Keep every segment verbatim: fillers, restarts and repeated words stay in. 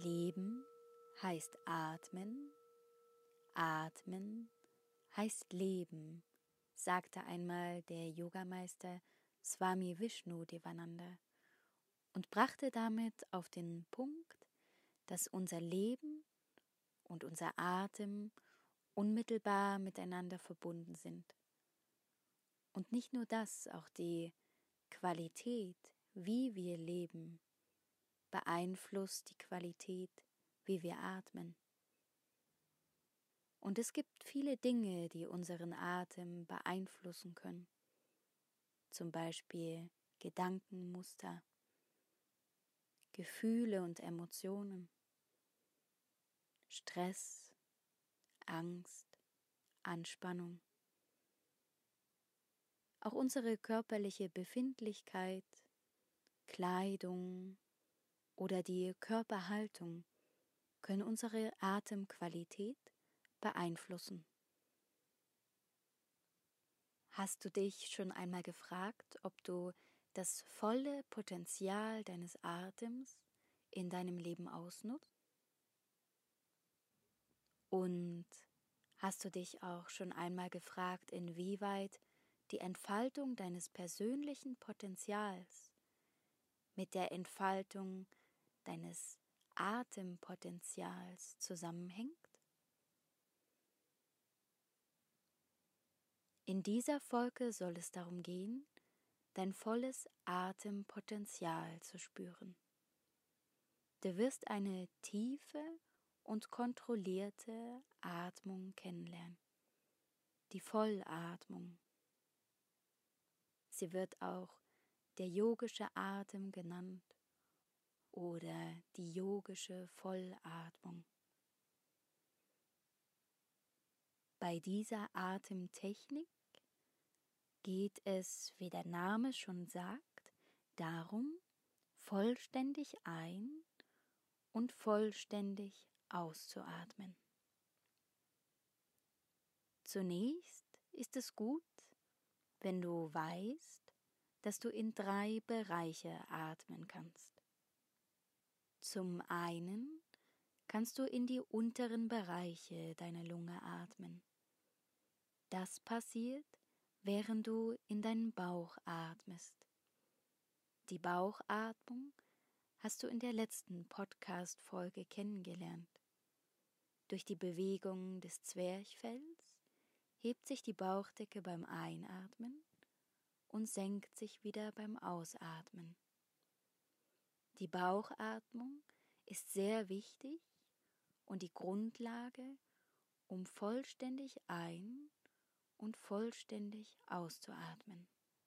Leben heißt atmen, atmen heißt leben, sagte einmal der Yogameister Swami Vishnu Devananda und brachte damit auf den Punkt, dass unser Leben und unser Atem unmittelbar miteinander verbunden sind. Und nicht nur das, auch die Qualität, wie wir leben, beeinflusst die Qualität, wie wir atmen. Und es gibt viele Dinge, die unseren Atem beeinflussen können. Zum Beispiel Gedankenmuster, Gefühle und Emotionen, Stress, Angst, Anspannung. Auch unsere körperliche Befindlichkeit, Kleidung oder die Körperhaltung können unsere Atemqualität beeinflussen. Hast du dich schon einmal gefragt, ob du das volle Potenzial deines Atems in deinem Leben ausnutzt? Und hast du dich auch schon einmal gefragt, inwieweit die Entfaltung deines persönlichen Potenzials mit der Entfaltung deines Atempotenzials zusammenhängt? In dieser Folge soll es darum gehen, dein volles Atempotenzial zu spüren. Du wirst eine tiefe und kontrollierte Atmung kennenlernen, die Vollatmung. Sie wird auch der yogische Atem genannt oder die yogische Vollatmung. Bei dieser Atemtechnik geht es, wie der Name schon sagt, darum, vollständig ein- und vollständig auszuatmen. Zunächst ist es gut, wenn du weißt, dass du in drei Bereiche atmen kannst. Zum einen kannst du in die unteren Bereiche deiner Lunge atmen. Das passiert, während du in deinen Bauch atmest. Die Bauchatmung hast du in der letzten Podcast-Folge kennengelernt. Durch die Bewegung des Zwerchfells hebt sich die Bauchdecke beim Einatmen und senkt sich wieder beim Ausatmen. Die Bauchatmung ist sehr wichtig und die Grundlage, um vollständig ein- und vollständig auszuatmen.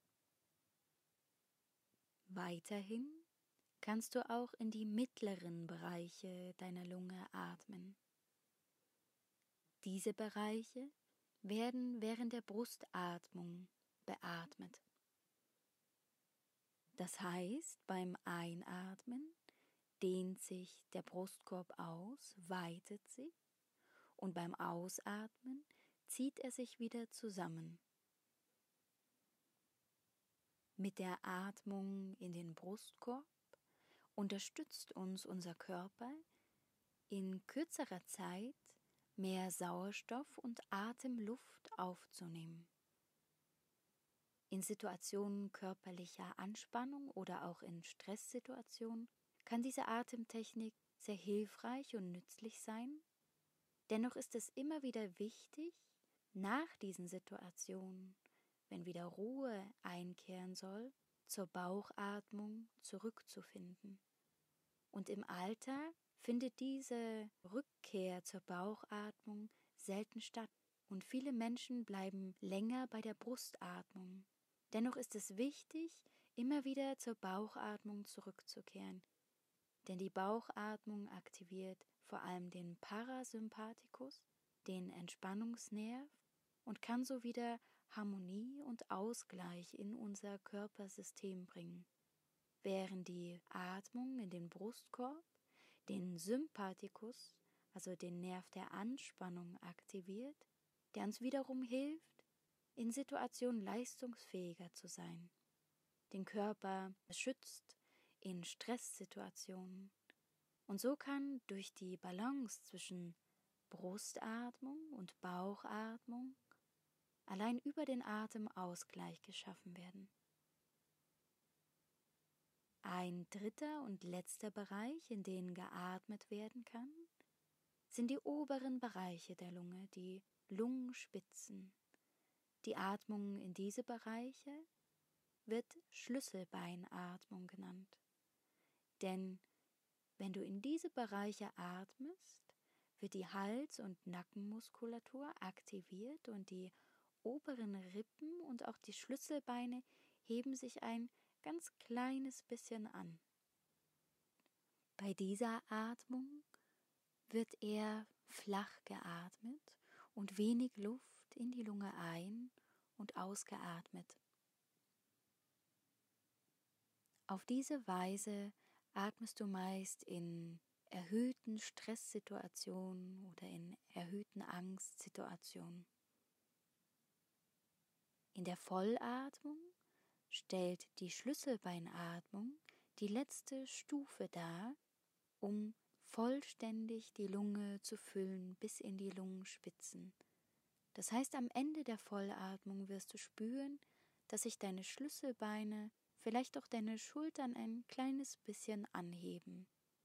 Weiterhin kannst du auch in die mittleren Bereiche deiner Lunge atmen. Diese Bereiche werden während der Brustatmung beatmet. Das heißt, beim Einatmen dehnt sich der Brustkorb aus, weitet sich und beim Ausatmen zieht er sich wieder zusammen. Mit der Atmung in den Brustkorb unterstützt uns unser Körper, in kürzerer Zeit mehr Sauerstoff und Atemluft aufzunehmen. In Situationen körperlicher Anspannung oder auch in Stresssituationen kann diese Atemtechnik sehr hilfreich und nützlich sein. Dennoch ist es immer wieder wichtig, nach diesen Situationen, wenn wieder Ruhe einkehren soll, zur Bauchatmung zurückzufinden. Und im Alltag findet diese Rückkehr zur Bauchatmung selten statt und viele Menschen bleiben länger bei der Brustatmung. Dennoch ist es wichtig, immer wieder zur Bauchatmung zurückzukehren, denn die Bauchatmung aktiviert vor allem den Parasympathikus, den Entspannungsnerv, und kann so wieder Harmonie und Ausgleich in unser Körpersystem bringen, während die Atmung in den Brustkorb den Sympathikus, also den Nerv der Anspannung, aktiviert, der uns wiederum hilft, in Situationen leistungsfähiger zu sein, den Körper schützt in Stresssituationen Und so kann durch die Balance zwischen Brustatmung und Bauchatmung allein über den Atem Ausgleich geschaffen werden. Ein dritter und letzter Bereich, in den geatmet werden kann, sind die oberen Bereiche der Lunge, die Lungenspitzen. Die Atmung in diese Bereiche wird Schlüsselbeinatmung genannt. Denn wenn du in diese Bereiche atmest, wird die Hals- und Nackenmuskulatur aktiviert und die oberen Rippen und auch die Schlüsselbeine heben sich ein ganz kleines bisschen an. Bei dieser Atmung wird eher flach geatmet und wenig Luft in die Lunge ein- und ausgeatmet. Auf diese Weise atmest du meist in erhöhten Stresssituationen oder in erhöhten Angstsituationen. In der Vollatmung stellt die Schlüsselbeinatmung die letzte Stufe dar, um vollständig die Lunge zu füllen bis in die Lungenspitzen. Das heißt, am Ende der Vollatmung wirst du spüren, dass sich deine Schlüsselbeine, vielleicht auch deine Schultern ein kleines bisschen anheben.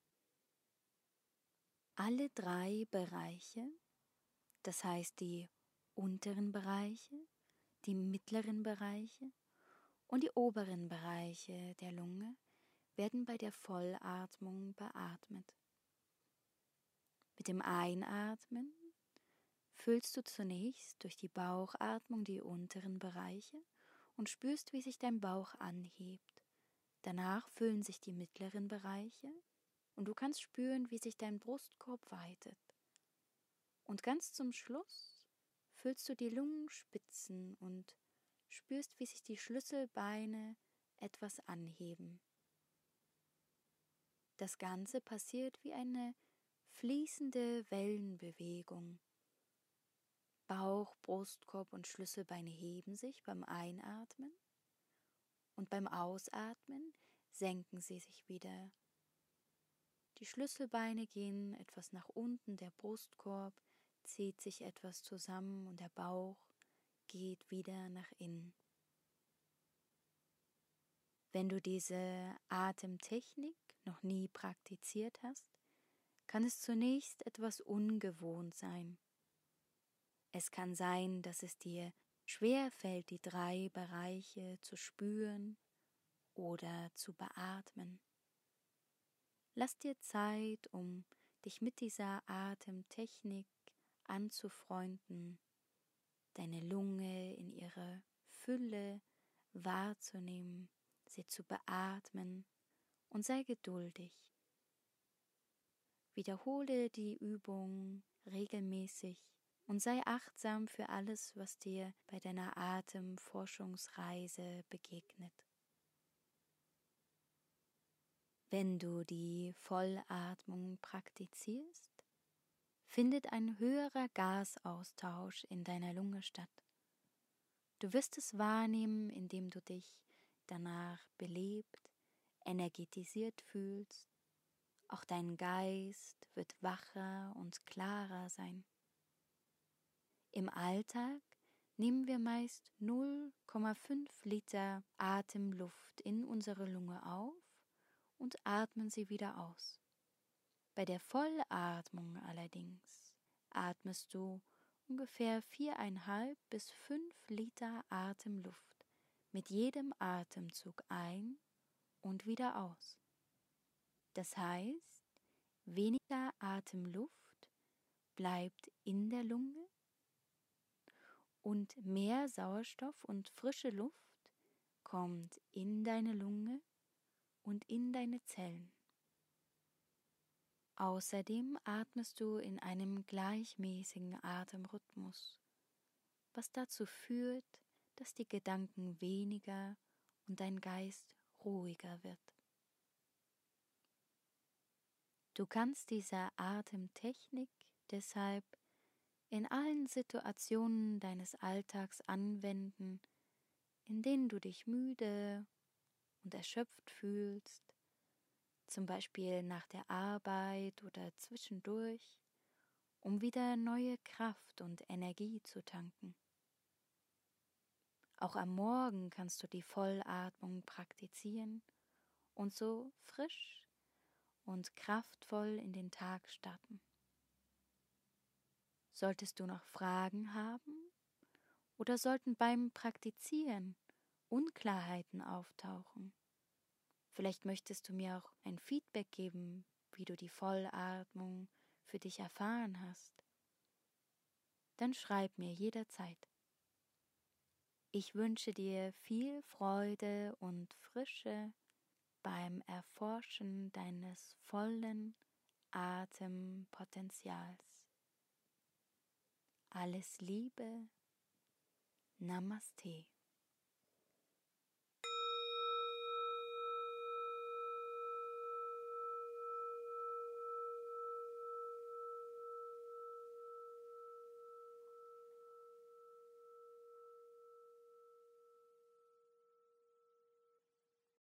Alle drei Bereiche, das heißt die unteren Bereiche, die mittleren Bereiche und die oberen Bereiche der Lunge, werden bei der Vollatmung beatmet. Mit dem Einatmen füllst du zunächst durch die Bauchatmung die unteren Bereiche und spürst, wie sich dein Bauch anhebt. Danach füllen sich die mittleren Bereiche und du kannst spüren, wie sich dein Brustkorb weitet. Und ganz zum Schluss füllst du die Lungenspitzen und spürst, wie sich die Schlüsselbeine etwas anheben. Das Ganze passiert wie eine fließende Wellenbewegung. Bauch, Brustkorb und Schlüsselbeine heben sich beim Einatmen und beim Ausatmen senken sie sich wieder. Die Schlüsselbeine gehen etwas nach unten, der Brustkorb zieht sich etwas zusammen und der Bauch geht wieder nach innen. Wenn du diese Atemtechnik noch nie praktiziert hast, kann es zunächst etwas ungewohnt sein. Es kann sein, dass es dir schwer fällt, die drei Bereiche zu spüren oder zu beatmen. Lass dir Zeit, um dich mit dieser Atemtechnik anzufreunden, deine Lunge in ihrer Fülle wahrzunehmen, sie zu beatmen und sei geduldig. Wiederhole die Übung regelmäßig und sei achtsam für alles, was dir bei deiner Atemforschungsreise begegnet. Wenn du die Vollatmung praktizierst, findet ein höherer Gasaustausch in deiner Lunge statt. Du wirst es wahrnehmen, indem du dich danach belebt, energetisiert fühlst. Auch dein Geist wird wacher und klarer sein. Im Alltag nehmen wir meist null Komma fünf Liter Atemluft in unsere Lunge auf und atmen sie wieder aus. Bei der Vollatmung allerdings atmest du ungefähr viereinhalb bis fünf Liter Atemluft mit jedem Atemzug ein und wieder aus. Das heißt, weniger Atemluft bleibt in der Lunge und mehr Sauerstoff und frische Luft kommt in deine Lunge und in deine Zellen. Außerdem atmest du in einem gleichmäßigen Atemrhythmus, was dazu führt, dass die Gedanken weniger und dein Geist ruhiger wird. Du kannst diese Atemtechnik deshalb in allen Situationen deines Alltags anwenden, in denen du dich müde und erschöpft fühlst, zum Beispiel nach der Arbeit oder zwischendurch, um wieder neue Kraft und Energie zu tanken. Auch am Morgen kannst du die Vollatmung praktizieren und so frisch und kraftvoll in den Tag starten. Solltest du noch Fragen haben oder sollten beim Praktizieren Unklarheiten auftauchen? Vielleicht möchtest du mir auch ein Feedback geben, wie du die Vollatmung für dich erfahren hast. Dann schreib mir jederzeit. Ich wünsche dir viel Freude und Frische beim Erforschen deines vollen Atempotenzials. Alles Liebe, Namaste.